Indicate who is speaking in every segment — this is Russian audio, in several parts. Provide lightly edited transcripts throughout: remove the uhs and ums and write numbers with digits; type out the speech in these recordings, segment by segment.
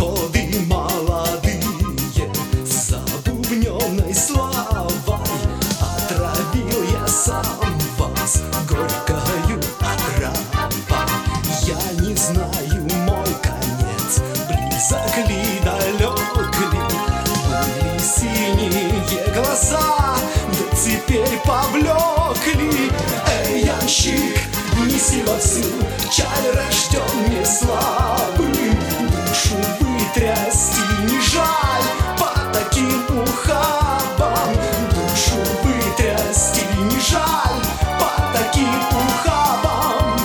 Speaker 1: годы молодые с забубненной славой отравил я сам вас горькою отравой. Я не знаю, мой конец близок ли, далек ли. Были синие глаза, да теперь поблекли. Эй, ямщик, неси вовсю чай рожден не слабым. Душу вытрясти не жаль по таким ухабам. Душу вытрясти не жаль по таким ухабам.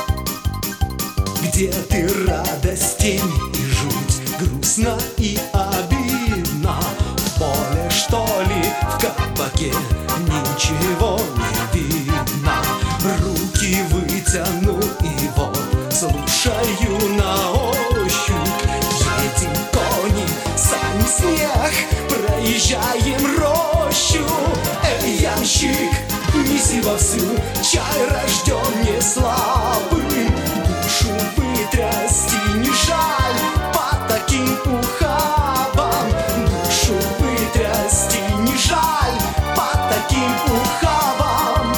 Speaker 1: Где ты, радость, тень и жуть, грустно и обидно? В поле, что ли, в кабаке ничего не видно. Руки вытяну и вот слушаю на ощупь. Едем кони, сами снег, проезжаем рощу. Эй, ямщик, неси вовсю чай рожден не слабым. Душу вытрясти не жаль по таким ухабам. Душу вытрясти не жаль по таким ухабам.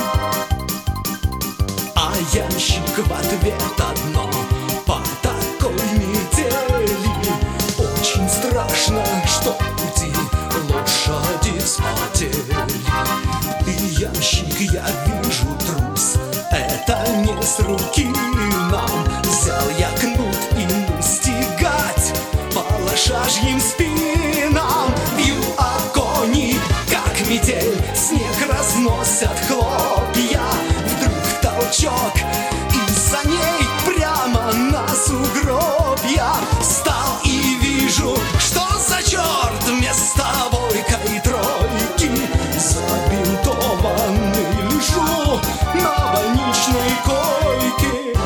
Speaker 1: А ямщик в ответ одно: по такой метели очень страшно, что пути лошади вспотели. Ты, ямщик, я вижу трус, это не с руки нам. Взял я кнут и настигать по лошажьим спинам. Бью кони, как метель, снег разносят хлопья. Вдруг толчок, и за ней прямо на сугробья. Встал и вижу, что за черт вместо бойка и тройки. Забинтованный лежу на больничной койке.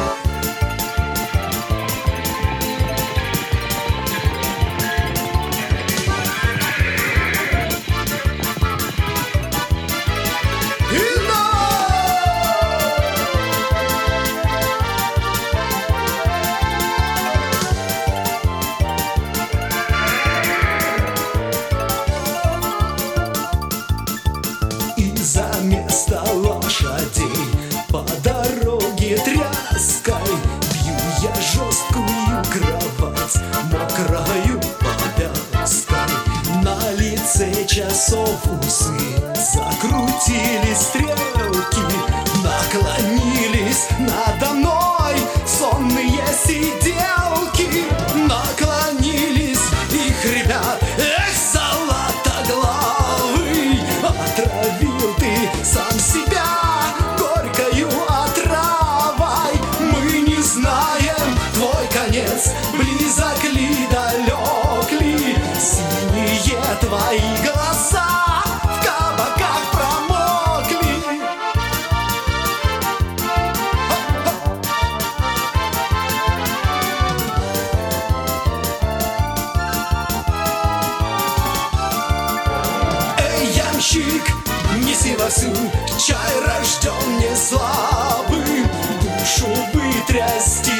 Speaker 1: За место лошадей по дороге тряской бью я жесткую кровать мокрою повязкой. На лице часов усы закрутились стрелки, наклонились надо мной сонные сиделки. Наклонились их ребят, эх, золотоглавый, отравил ты сам себя горькою отравой. Мы не знаем твой конец, близок ли, далек ли. Синие твои глаза в кабаках промокли. Эй, ямщик, неси вовсю чай рожден не слабым. Душу вытрясти